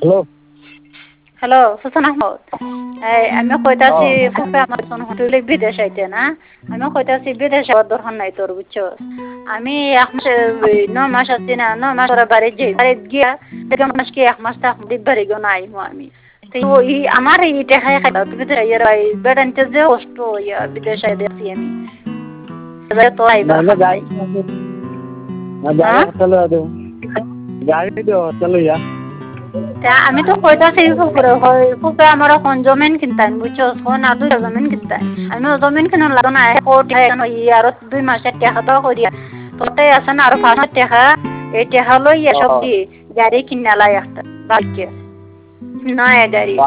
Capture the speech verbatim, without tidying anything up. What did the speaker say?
hello hello Hossain Ahmad আমি ও কইতাছি ফুফে আমার ফোন হটলে বিদেশ আইতে না আমি কইতাছি বিদেশ যাওয়ার দরকার নাই তোর বুঝছো আমি এক মাস ন মাস আছি না ন মাস ওরা বাড়ি যাই বাড়ি গিয়া দেখলাম মাস কি এক মাস থাক বাড়ি গিয়ে নাই আমি তো ই আমার এই টাকায় খাই বিদেশ আইয়ার বেড়াইতে যে কষ্ট ইয়া বিদেশ আই দেখছি আমি তো আইবার মানে গাড়ি গাড়ি হ্যাঁ চলে যাবে গাড়ি দিও চলো ইয়া আমি তো কইতাছি ফুফুরে হয় ফুফে আমার এখন জমিন কিনতেন বুঝছো ফোন আর দুইটা জমিন কিনতেন আমি জমিন কিনুন লাগো না কোটি আর দুই মাসের টাকা দাও করিয়া তোটাই আছে না আরো পাঁচ টাকা এই টাকা লই এসব দি গাড়ি কিনা লাই একটা বাইকে নয়া গাড়ি